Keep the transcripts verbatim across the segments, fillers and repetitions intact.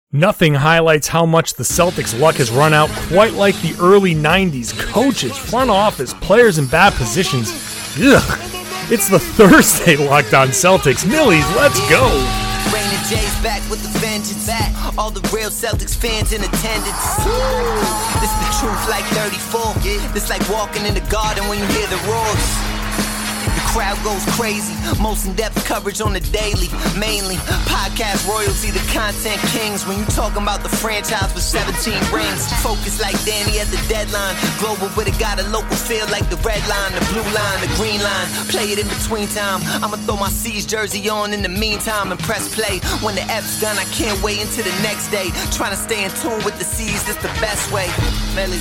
Nothing highlights how much the Celtics' luck has run out quite like the early nineties. Coaches, front office, players in bad positions. Ugh. It's the Thursday Locked On Celtics. Millies, let's go. Rain and Jay's back with the vengeance. All the real Celtics fans in attendance. This the truth like thirty-four. This like walking in the garden when you hear the roars. The crowd goes crazy. Most in-depth coverage on the daily. Mainly podcast royalty, the content kings. When you talking about the franchise with seventeen rings. Focus like Danny at the deadline. Global, but it got a local feel like the red line, the blue line, the green line. Play it in between time. I'ma throw my C's jersey on in the meantime and press play. When the F's done, I can't wait until the next day. Trying to stay in tune with the C's, it's the best way. Melly.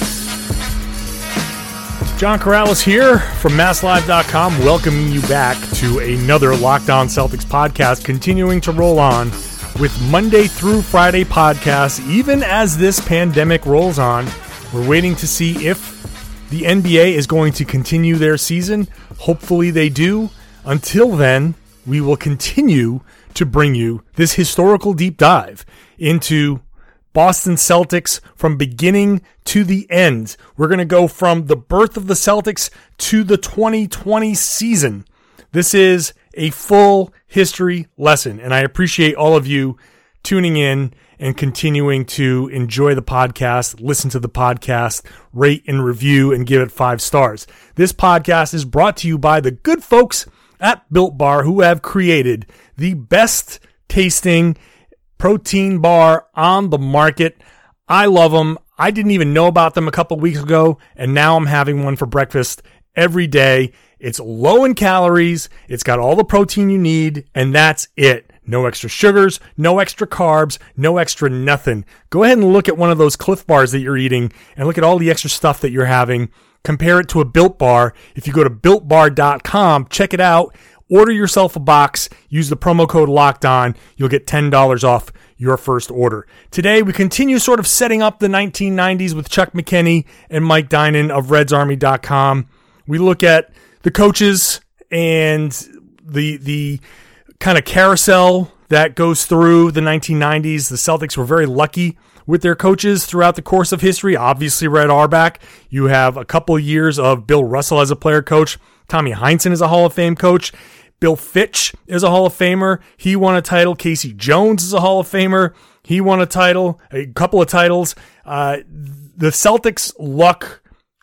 John Corrales here from Mass Live dot com, welcoming you back to another Locked On Celtics podcast, continuing to roll on with Monday through Friday podcasts. Even as this pandemic rolls on, we're waiting to see if the N B A is going to continue their season. Hopefully they do. Until then, we will continue to bring you this historical deep dive into Boston Celtics from beginning to the end. We're going to go from the birth of the Celtics to the twenty twenty season. This is a full history lesson, and I appreciate all of you tuning in and continuing to enjoy the podcast, listen to the podcast, rate and review, and give it five stars. This podcast is brought to you by the good folks at Built Bar, who have created the best tasting protein bar on the market. I love them. I didn't even know about them a couple weeks ago, and now I'm having one for breakfast every day. It's low in calories. It's got all the protein you need, and that's it. No extra sugars, no extra carbs, no extra nothing. Go ahead and look at one of those Cliff Bars that you're eating and look at all the extra stuff that you're having. Compare it to a Built Bar. If you go to built bar dot com, check it out. Order yourself a box. Use the promo code LOCKEDON. You'll get ten dollars off your first order. Today, we continue sort of setting up the nineteen nineties with Chuck McKenney and Mike Dinan of Reds Army dot com. We look at the coaches and the the kind of carousel that goes through the nineteen nineties. The Celtics were very lucky with their coaches throughout the course of history. Obviously, Red Auerbach. You have a couple of years of Bill Russell as a player coach. Tommy Heinsohn is a Hall of Fame coach. Bill Fitch is a Hall of Famer. He won a title. Casey Jones is a Hall of Famer. He won a title, a couple of titles. Uh, the Celtics' luck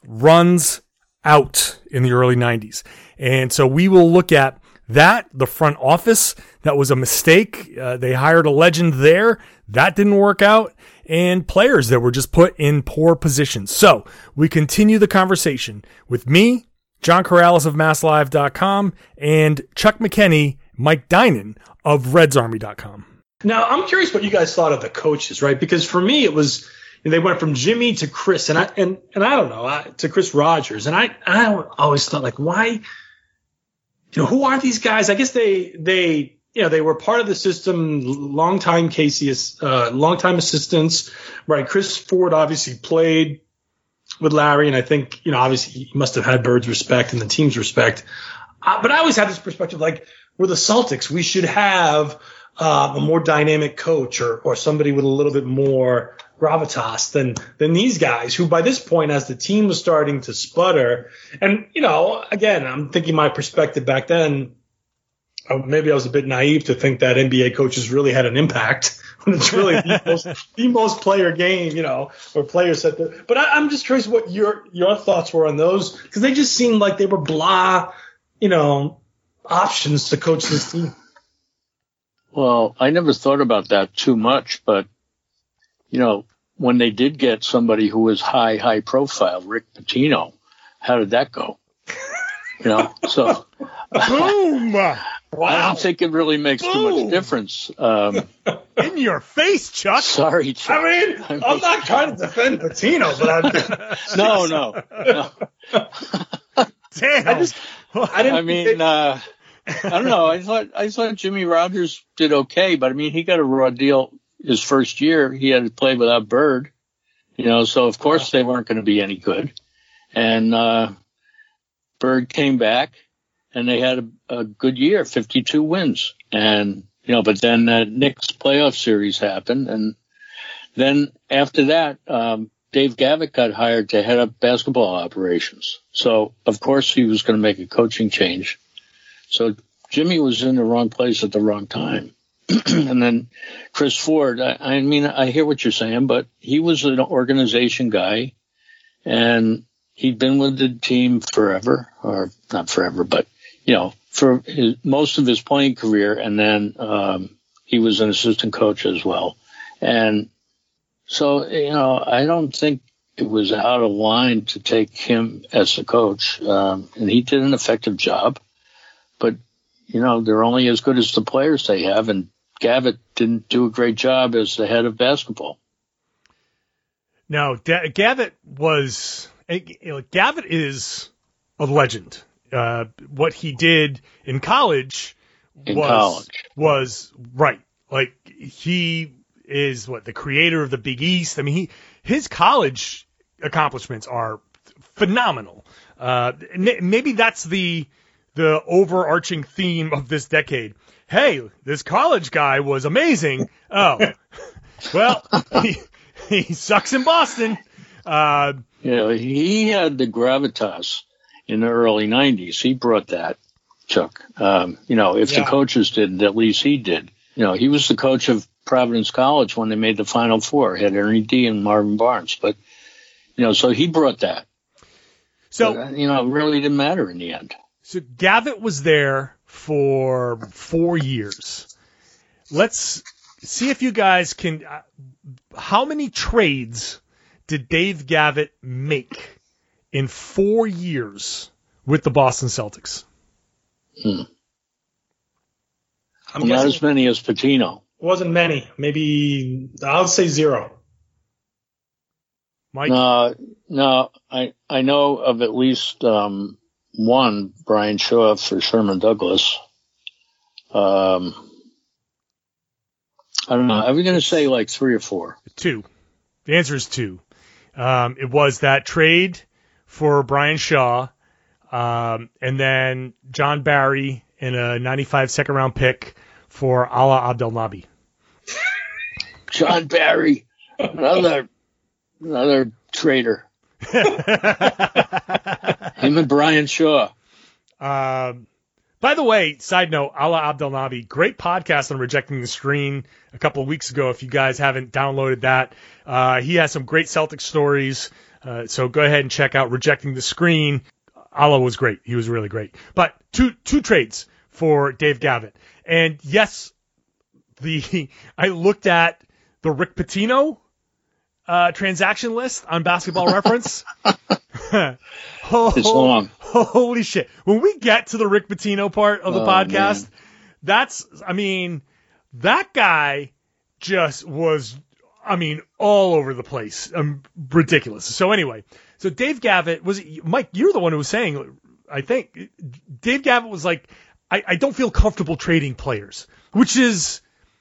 runs out in the early nineties. And so we will look at that, the front office. That was a mistake. Uh, they hired a legend there. That didn't work out. And players that were just put in poor positions. So we continue the conversation with me, John Corrales of Mass Live dot com, and Chuck McKenney, Mike Dinan of Reds Army dot com. Now, I'm curious what you guys thought of the coaches, right? Because for me, it was, they went from Jimmy to Chris, and I and and I don't know, I, to Chris Rogers, and I I always thought, like, why, you know, who are these guys? I guess they they you know they were part of the system, longtime Casey, uh, longtime assistants, right? Chris Ford obviously played with Larry, and I think, you know, obviously he must have had Bird's respect and the team's respect. Uh, but I always had this perspective, like, we're the Celtics. We should have uh, a more dynamic coach or or somebody with a little bit more gravitas than than these guys, who by this point, as the team was starting to sputter, and, you know, again, I'm thinking my perspective back then, uh, maybe I was a bit naive to think that N B A coaches really had an impact. When it's really the most, the most player game, you know, or players set the. But I, I'm just curious what your your thoughts were on those, because they just seemed like they were blah, you know, options to coach this team. Well, I never thought about that too much, but, you know, when they did get somebody who was high, high profile, Rick Pitino, how did that go? You know, so. Boom! Wow. I don't think it really makes Boom. too much difference. Um, In your face, Chuck. Sorry, Chuck. I mean, I mean I'm not trying to defend Pitino, but I'm. no, no, no. Damn. I just. I didn't. I mean, uh, I don't know. I thought I thought Jimmy Rogers did okay, but I mean, he got a raw deal his first year. He had to play without Bird, you know, so of course they weren't going to be any good. And uh, Bird came back. And they had a, a good year, fifty-two wins. And, you know, but then that Knicks playoff series happened. And, Then after that, um, Dave Gavitt got hired to head up basketball operations. So, of course, he was going to make a coaching change. So Jimmy was in the wrong place at the wrong time. And then Chris Ford, I, I mean, I hear what you're saying, but he was an organization guy, and he'd been with the team forever, or not forever, but, you know, for his, most of his playing career. And then um, he was an assistant coach as well. And so, you know, I don't think it was out of line to take him as the coach. Um, and he did an effective job. But, you know, they're only as good as the players they have. And Gavitt didn't do a great job as the head of basketball. No, da- Gavitt was you know, Gavitt is a legend. Uh, what he did in college in was college. was right. Like he is what the creator of the Big East. I mean, he his college accomplishments are phenomenal. Uh, maybe that's the the overarching theme of this decade. Hey, this college guy was amazing. Oh, well, he, he sucks in Boston. Uh, you know, he had the gravitas in the early nineties. He brought that, Chuck. Um, you know, if yeah. the coaches didn't, at least he did. You know, he was the coach of Providence College when they made the Final Four. He had Ernie D and Marvin Barnes. But, you know, so he brought that. So, but, you know, it really didn't matter in the end. So Gavitt was there for four years. Let's see if you guys can. Uh, how many trades did Dave Gavitt make in four years with the Boston Celtics? Hmm. I'm Well, not guessing as many as Patino. it wasn't many. Maybe I'll say zero. Mike? No, no, I I know of at least um, one, Brian Shaw for Sherman Douglas. Um, I don't know. Are we going to say like three or four? Two. The answer is two. Um, it was that trade for Brian Shaw, um, and then John Barry in a ninety-five second round pick for Ala Abdelnaby. John Barry, another another traitor. Him and Brian Shaw. Um, by the way, side note, Ala Abdelnaby, great podcast on Rejecting the Screen a couple of weeks ago. If you guys haven't downloaded that, uh, he has some great Celtic stories. Uh, so go ahead and check out Rejecting the Screen. Ala was great. He was really great. But two two trades for Dave Gavitt. And yes, the I looked at the Rick Pitino uh, transaction list on Basketball Reference. oh, It's long. Holy shit. When we get to the Rick Pitino part of the Oh, podcast, man. that's, I mean, that guy just was, I mean, all over the place. Um, ridiculous. So anyway, so Dave Gavitt, was it, Mike, you're the one who was saying, I think, Dave Gavitt was like, I, I don't feel comfortable trading players, which is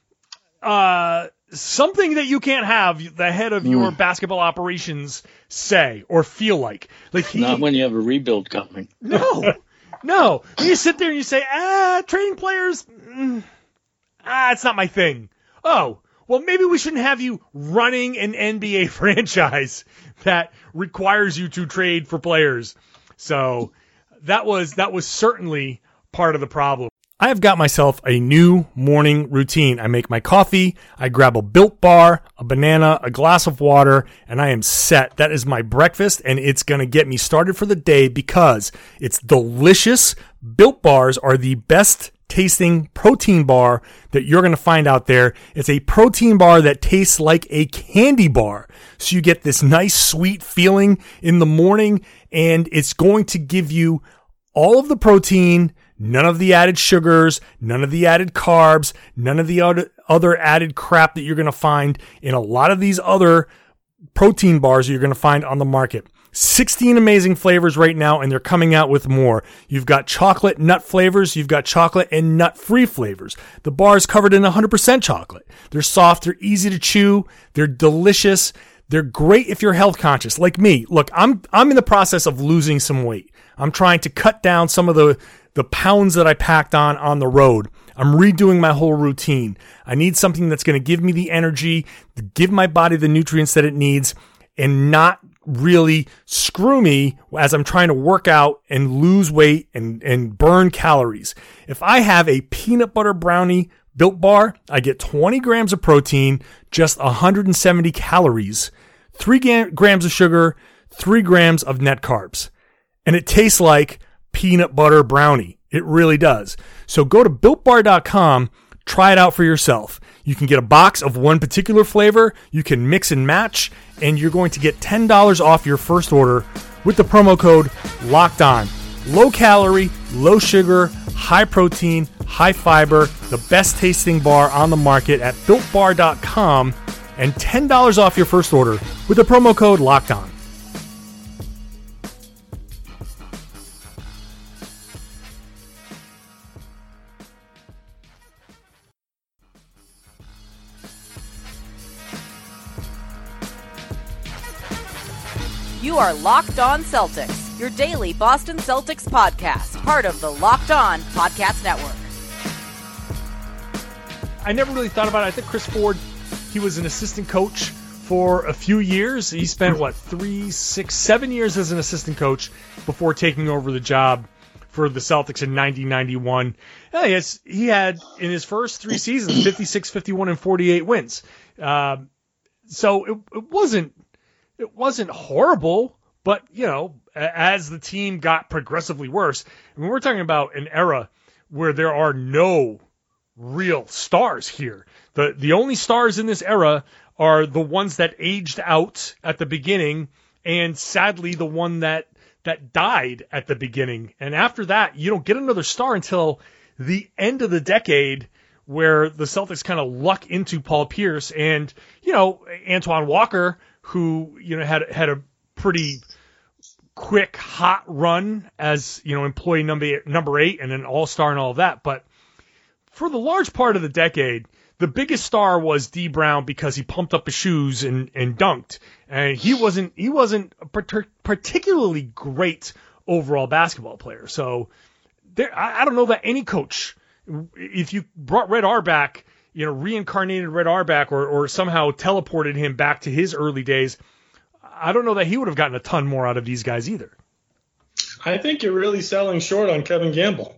uh, something that you can't have the head of your Mm. basketball operations say or feel like. Like he, Not when you have a rebuild coming. no, no. When you sit there and you say, ah, trading players, mm, ah, it's not my thing. Oh, well, maybe we shouldn't have you running an N B A franchise that requires you to trade for players. So that was that was certainly part of the problem. I have got myself a new morning routine. I make my coffee, I grab a Built Bar, a banana, a glass of water, and I am set. That is my breakfast, and it's going to get me started for the day because it's delicious. Built Bars are the best tasting protein bar that you're going to find out there. It's a protein bar that tastes like a candy bar. So you get this nice sweet feeling in the morning, and it's going to give you all of the protein, none of the added sugars, none of the added carbs, none of the other, other added crap that you're going to find in a lot of these other protein bars that you're going to find on the market. sixteen amazing flavors right now, and they're coming out with more. You've got chocolate nut flavors. You've got chocolate and nut-free flavors. The bar is covered in one hundred percent chocolate. They're soft. They're easy to chew. They're delicious. They're great if you're health conscious, like me. Look, I'm I'm in the process of losing some weight. I'm trying to cut down some of the, the pounds that I packed on on the road. I'm redoing my whole routine. I need something that's going to give me the energy, give my body the nutrients that it needs, and not really screw me as I'm trying to work out and lose weight and, and burn calories. If I have a peanut butter brownie Built Bar, I get twenty grams of protein, just one hundred seventy calories, three grams of sugar, three grams of net carbs. And it tastes like peanut butter brownie. It really does. So go to built bar dot com, try it out for yourself. You can get a box of one particular flavor, you can mix and match, and you're going to get ten dollars off your first order with the promo code Locked On. Low calorie, low sugar, high protein, high fiber, the best tasting bar on the market at built bar dot com, and ten dollars off your first order with the promo code Locked On. You are Locked On Celtics, your daily Boston Celtics podcast, part of the Locked On Podcast Network. I never really thought about it. I think Chris Ford, he was an assistant coach for a few years. He spent, what, three, six, seven years as an assistant coach before taking over the job for the Celtics in nineteen ninety-one. And I guess he had, in his first three seasons, fifty-six, fifty-one, and forty-eight wins. Um, so it, it wasn't It wasn't horrible, but, you know, as the team got progressively worse, I mean, we're talking about an era where there are no real stars here. The the only stars in this era are the ones that aged out at the beginning, and sadly the one that that died at the beginning. And after that, you don't get another star until the end of the decade, where the Celtics kind of luck into Paul Pierce and, you know, Antoine Walker, who, you know, had had a pretty quick, hot run as, you know, employee number eight, number eight and an all-star and all of that. But for the large part of the decade, the biggest star was D. Brown because he pumped up his shoes and, and dunked. And he wasn't he wasn't a particularly great overall basketball player. So there, I, I don't know that any coach, if you brought Red Auerbach, you know, reincarnated Red Auerbach or, or somehow teleported him back to his early days, I don't know that he would have gotten a ton more out of these guys either. I think you're really selling short on Kevin Gamble.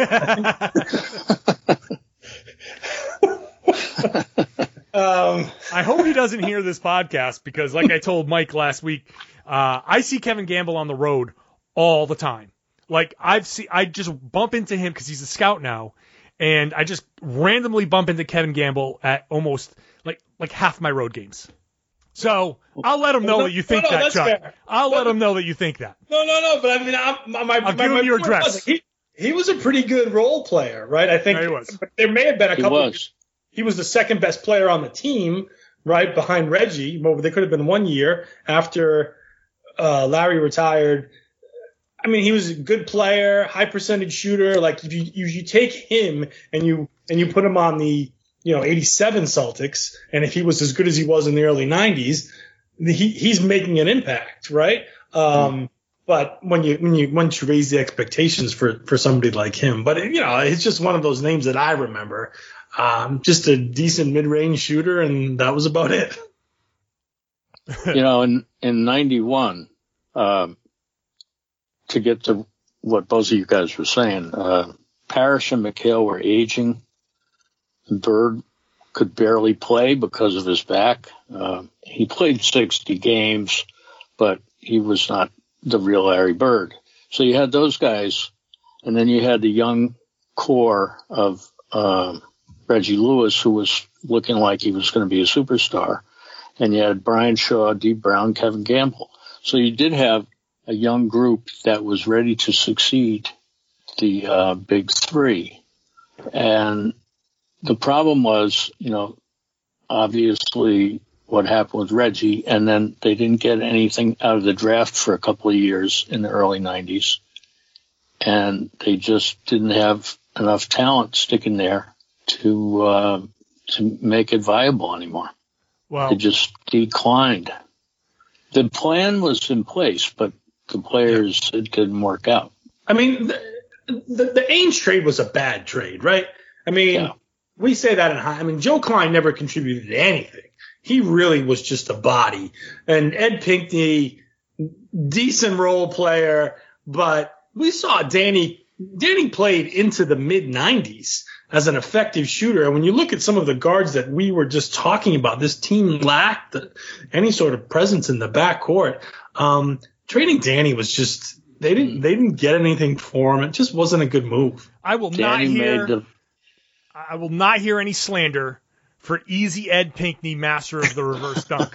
um, I hope he doesn't hear this podcast because, like I told Mike last week, uh, I see Kevin Gamble on the road all the time. Like I've see, I just bump into him because he's a scout now. And I just randomly bump into Kevin Gamble at almost like like half my road games. So I'll let him know no, that you think no, no, that, that's Chuck. fair. I'll but, let him know that you think that. No, no, no. But I mean, I'm, my, my, I'll my, give my him your point address. was, he, he was a pretty good role player, right? I think yeah, he was. But there may have been a He couple. was. He was the second best player on the team, right behind Reggie. Well, there could have been one year after uh, Larry retired. I mean, he was a good player, high percentage shooter. Like if you, you you take him and you and you put him on the, you know, eighty-seven Celtics, and if he was as good as he was in the early nineties, he he's making an impact, right? Um, but when you when you once you raise the expectations for for somebody like him, but you know, it's just one of those names that I remember. Um, just a decent mid-range shooter, and that was about it. You know, in in ninety-one. Um, to get to what both of you guys were saying, uh, Parrish and McHale were aging. Bird could barely play because of his back. Uh, he played sixty games, but he was not the real Larry Bird. So you had those guys, and then you had the young core of uh, Reggie Lewis, who was looking like he was going to be a superstar. And you had Brian Shaw, D. Brown, Kevin Gamble. So you did have a young group that was ready to succeed the uh, big three. And the problem was, you know, obviously what happened with Reggie, and then they didn't get anything out of the draft for a couple of years in the early nineties. And they just didn't have enough talent sticking there to uh, to make it viable anymore. Well, It just declined. The plan was in place, but the players, it didn't work out. I mean, the, the, the Ainge trade was a bad trade, right? I mean, Yeah. we say that in high. I mean, Joe Klein never contributed to anything. He really was just a body. And Ed Pinckney, decent role player, but we saw Danny. Danny played into the mid nineties as an effective shooter. And when you look at some of the guards that we were just talking about, this team lacked any sort of presence in the backcourt. Um, trading Danny was just they didn't they didn't get anything for him. It just wasn't a good move. I will Danny not hear. made the I will not hear any slander for Easy Ed Pinckney, master of the reverse dunk.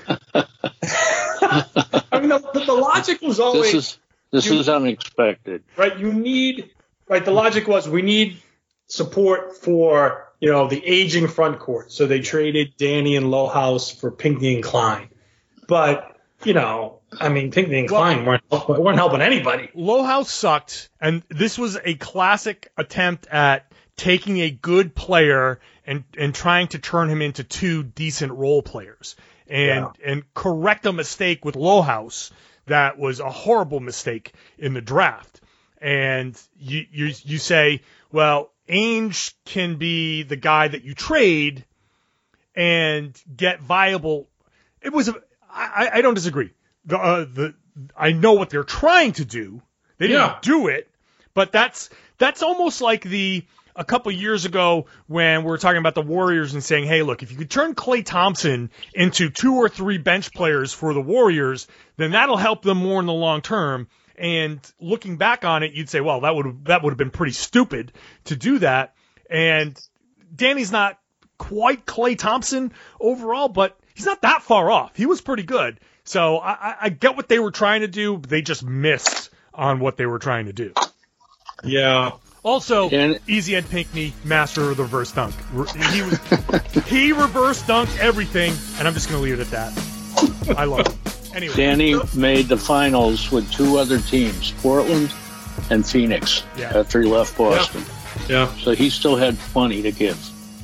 I mean, the, the logic was always This is this you- is unexpected. right. You need right. The logic was we need support for you know the aging front court, so they traded Danny and Lohaus for Pinckney and Klein. But you know, I mean, Pinckney and Well- Klein weren't weren't helping anybody. Lohaus sucked, and this was a classic attempt at taking a good player and, and trying to turn him into two decent role players and and correct a mistake with Lohaus that was a horrible mistake in the draft. And you you you say, well, Ainge can be the guy that you trade and get viable. It was a, I, I don't disagree. The uh, the I know what they're trying to do. They didn't Yeah. do it, but that's that's almost like the a couple years ago when we were talking about the Warriors and saying, hey, look, if you could turn Klay Thompson into two or three bench players for the Warriors, then that'll help them more in the long term. And looking back on it, you'd say, well, that would that would have been pretty stupid to do that. And Danny's not quite Klay Thompson overall, but he's not that far off. He was pretty good. So I, I- I get what they were trying to do, but they just missed on what they were trying to do. Yeah. Also, And- Easy Ed Pinckney, master of the reverse dunk. Re- He was he reverse dunked everything, and I'm just going to leave it at that. I love it. Anyway, Danny made the finals with two other teams, Portland and Phoenix, Yeah. after he left Boston. Yeah. So he still had plenty to give.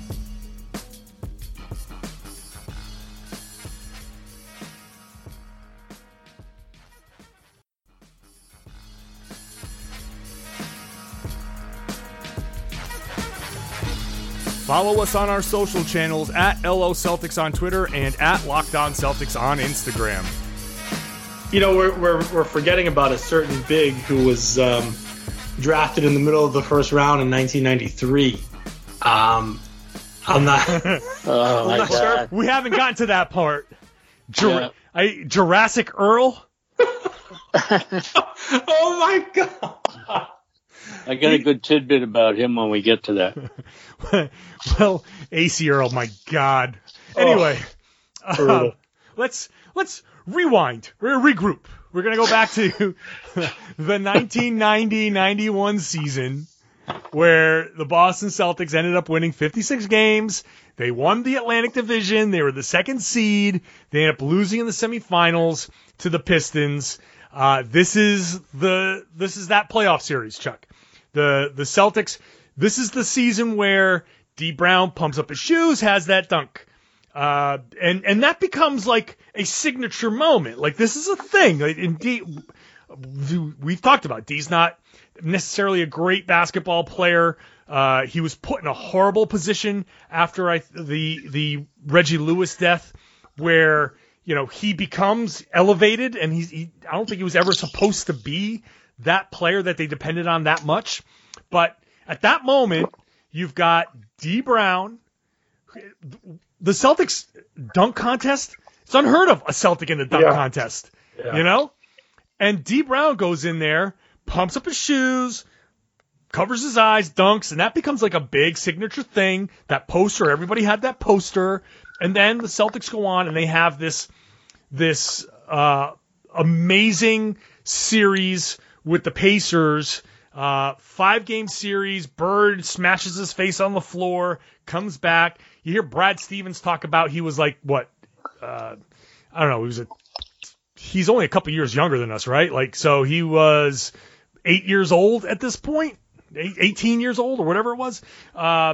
follow us on our social channels at L O Celtics on Twitter and at Locked On Celtics on Instagram. You know, we're, we're, we're forgetting about a certain big who was um, drafted in the middle of the first round in nineteen ninety-three. Um, I'm not. Oh, my not sure. God. We haven't gotten to that part. Jur- Yeah. I, Jurassic Earl? Oh my God! I got a good tidbit about him when we get to that. Well, A C Earl, my God. Anyway, brutal. um, let's let's rewind. We're gonna regroup. We're gonna go back to the nineteen ninety ninety-one season, where the Boston Celtics ended up winning fifty-six games. They won the Atlantic Division. They were the second seed. They ended up losing in the semifinals to the Pistons. Uh, this is the this is that playoff series, Chuck. The the Celtics. This is the season where D. Brown pumps up his shoes, has that dunk, uh, and and that becomes like a signature moment. Like this is a thing. Like, and D, we've talked about D's not necessarily a great basketball player. Uh, he was put in a horrible position after I, the the Reggie Lewis death, where you know he becomes elevated, and he's he, I don't think he was ever supposed to be that player that they depended on that much. But at that moment, you've got D. Brown. The Celtics dunk contest, it's unheard of, a Celtic in the dunk Yeah. contest, Yeah. you know? And D. Brown goes in there, pumps up his shoes, covers his eyes, dunks, and that becomes like a big signature thing. That poster, everybody had that poster. And then the Celtics go on and they have this this uh, amazing series with the Pacers. Uh, five game series. Bird smashes his face on the floor, comes back. You hear Brad Stevens talk about he was like, what? Uh, I don't know. He was a, he's only a couple years younger than us, right? Like, so he was eight years old at this point, eight, eighteen years old or whatever it was. Uh,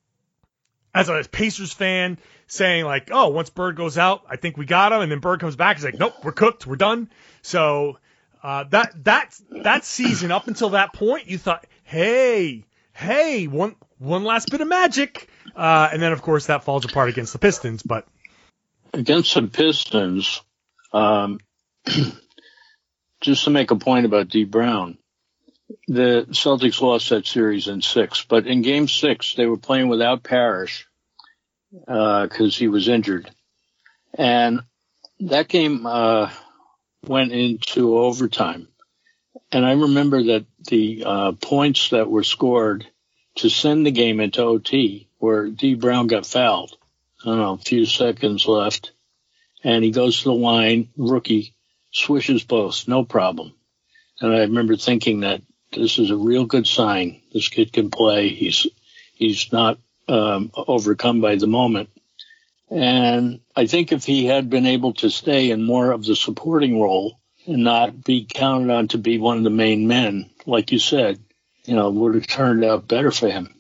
as a Pacers fan, saying like, oh, once Bird goes out, I think we got him. And then Bird comes back. He's like, nope, we're cooked. We're done. So, Uh, that that that season up until that point, you thought, hey, hey, one, one last bit of magic. Uh, and then, of course, that falls apart against the Pistons. But against the Pistons, um, just to make a point about D. Brown, the Celtics lost that series in six. But in game six, they were playing without Parrish because uh, he was injured. And that game uh, went into overtime. And I remember that the uh, points that were scored to send the game into O T, where D. Brown got fouled. I don't know, a few seconds left. And he goes to the line, rookie, swishes both, no problem. And I remember thinking that this is a real good sign. This kid can play. He's he's not um, overcome by the moment. And I think if he had been able to stay in more of the supporting role and not be counted on to be one of the main men, like you said, you know, would have turned out better for him.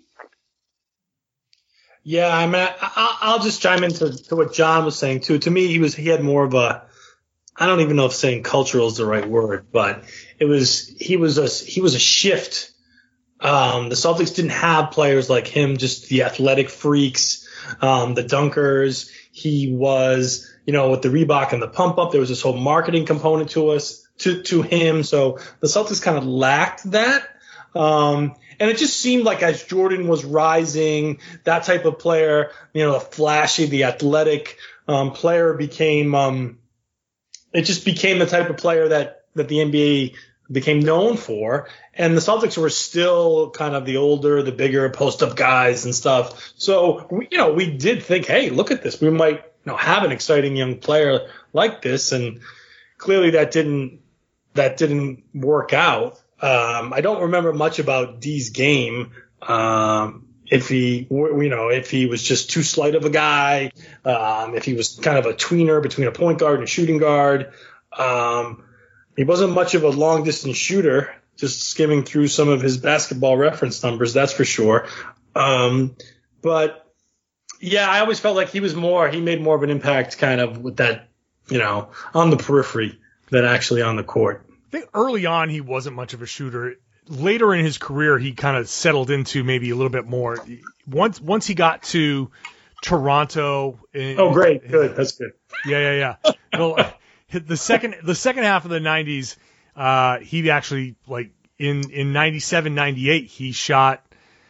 Yeah, I mean, I, I'll just chime into to what John was saying too. To me, he was he had more of a, I don't even know if saying cultural is the right word, but it was he was a he was a shift. Um, the Celtics didn't have players like him, just the athletic freaks, um, the dunkers. He was, you know, with the Reebok and the pump up, there was this whole marketing component to us to to him. So the Celtics kind of lacked that. Um, and it just seemed like as Jordan was rising, that type of player, you know, the flashy, the athletic um, player became, um, it just became the type of player that, that the N B A became known for. And the Celtics were still kind of the older, the bigger post-up guys and stuff. So, we, you know, we did think, hey, look at this. We might, you know, have an exciting young player like this. And clearly that didn't, that didn't work out. Um, I don't remember much about D's game. Um, if he, you know, if he was just too slight of a guy, um, if he was kind of a tweener between a point guard and a shooting guard. Um, he wasn't much of a long distance shooter, just skimming through some of his basketball reference numbers, that's for sure. Um, but yeah, I always felt like he was more, he made more of an impact kind of with that, you know, on the periphery than actually on the court. I think early on he wasn't much of a shooter. Later in his career, he kind of settled into maybe a little bit more. Once once he got to Toronto. In, oh, great, good, that's good. Yeah, yeah, yeah. Well, the second the second half of the nineties, uh, he actually like in in ninety-seven, ninety-eight, he shot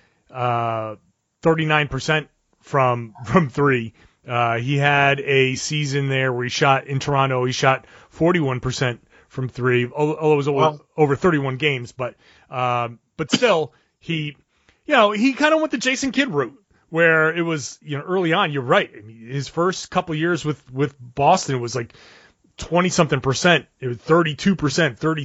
uh, thirty-nine percent from from three. Uh, he had a season there where he shot in Toronto. He shot forty-one percent. From three, although it was over, wow. over thirty-one games, but um, but still, he, you know, he kind of went the Jason Kidd route, where it was, you know, early on. You're right. I mean, his first couple years with, with Boston, it was like twenty something percent. It was thirty-two percent. Thirty.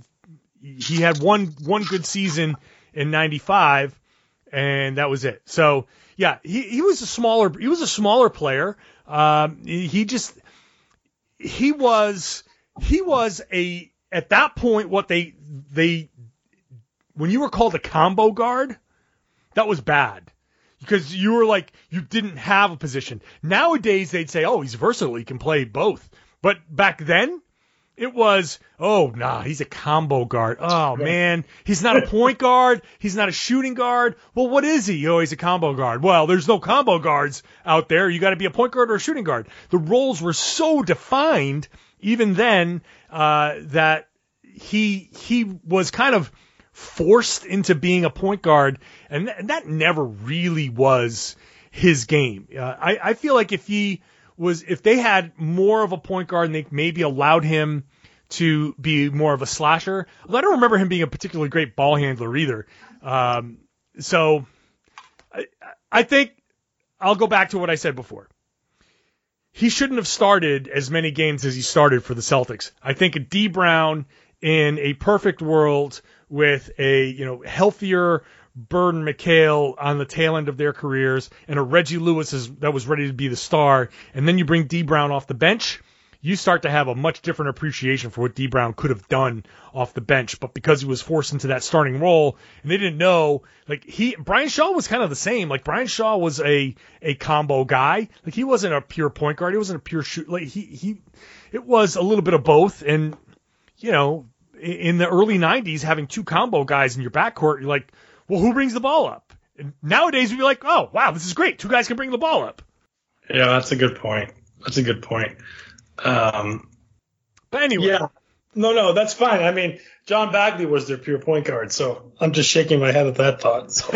He had one one good season in ninety-five, and that was it. So yeah, he he was a smaller he was a smaller player. Um, he just he was. He was a, at that point, what they, they, when you were called a combo guard, that was bad. Because you were like, you didn't have a position. Nowadays, they'd say, oh, he's versatile, he can play both. But back then, it was, oh, nah, he's a combo guard. Oh, man, he's not a point guard. He's not a shooting guard. Well, what is he? Oh, he's a combo guard. Well, there's no combo guards out there. You got to be a point guard or a shooting guard. The roles were so defined even then, uh, that he he was kind of forced into being a point guard, and, th- and that never really was his game. Uh, I, I feel like if he was, if they had more of a point guard and they maybe allowed him to be more of a slasher, I don't remember him being a particularly great ball handler either. Um, so I, I think I'll go back to what I said before. He shouldn't have started as many games as he started for the Celtics. I think D. Brown in a perfect world with a, you know, healthier Bird and McHale on the tail end of their careers and a Reggie Lewis is, that was ready to be the star, and then you bring D. Brown off the bench, you start to have a much different appreciation for what D. Brown could have done off the bench. But because he was forced into that starting role and they didn't know, like he, Brian Shaw was kind of the same. Like Brian Shaw was a, a combo guy. Like he wasn't a pure point guard. He wasn't a pure shoot. Like he, he, it was a little bit of both. And, you know, in the early nineties, having two combo guys in your backcourt, you're like, well, who brings the ball up? And nowadays, we'd be like, oh, wow, this is great. Two guys can bring the ball up. Yeah, that's a good point. That's a good point. Um, but anyway. Yeah. No, no, that's fine. I mean, John Bagley was their pure point guard, so I'm just shaking my head at that thought. So.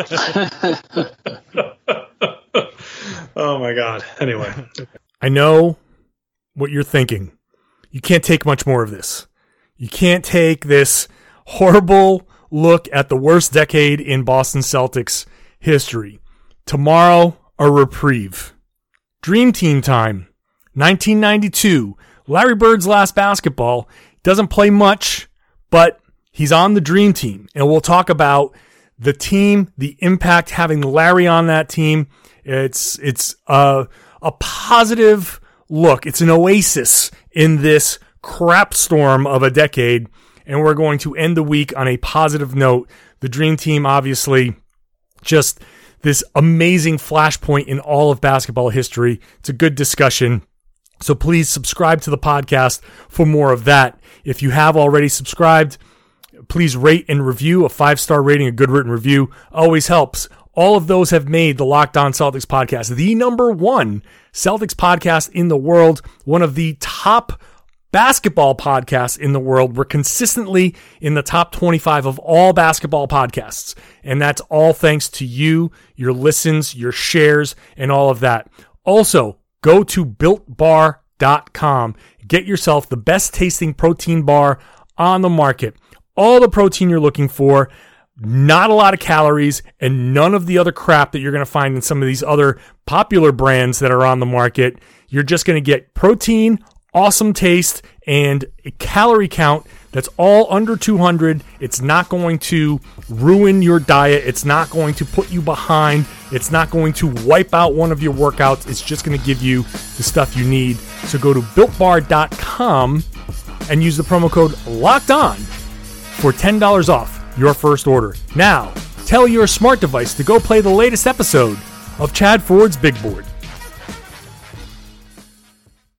Oh, my God. Anyway. I know what you're thinking. You can't take much more of this. You can't take this horrible look at the worst decade in Boston Celtics history. Tomorrow, a reprieve. Dream Team time. nineteen ninety-two. Larry Bird's last basketball. Doesn't play much, but he's on the Dream Team. And we'll talk about the team, the impact having Larry on that team. It's it's a, a positive look. It's an oasis in this crap storm of a decade. And we're going to end the week on a positive note. The Dream Team, obviously, just this amazing flashpoint in all of basketball history. It's a good discussion. So please subscribe to the podcast for more of that. If you have already subscribed, please rate and review. A five-star rating, a good written review always helps. All of those have made the Locked On Celtics podcast the number one Celtics podcast in the world, one of the top basketball podcasts in the world. We're consistently in the top twenty-five of all basketball podcasts. And that's all thanks to you, your listens, your shares, and all of that. Also, go to built bar dot com. Get yourself the best tasting protein bar on the market. All the protein you're looking for, not a lot of calories, and none of the other crap that you're going to find in some of these other popular brands that are on the market. You're just going to get protein, awesome taste, and a calorie count that's all under two hundred. It's not going to ruin your diet. It's not going to put you behind. It's not going to wipe out one of your workouts. It's just going to give you the stuff you need. So go to built bar dot com and use the promo code LOCKEDON for ten dollars off your first order. Now, tell your smart device to go play the latest episode of Chad Ford's Big Board.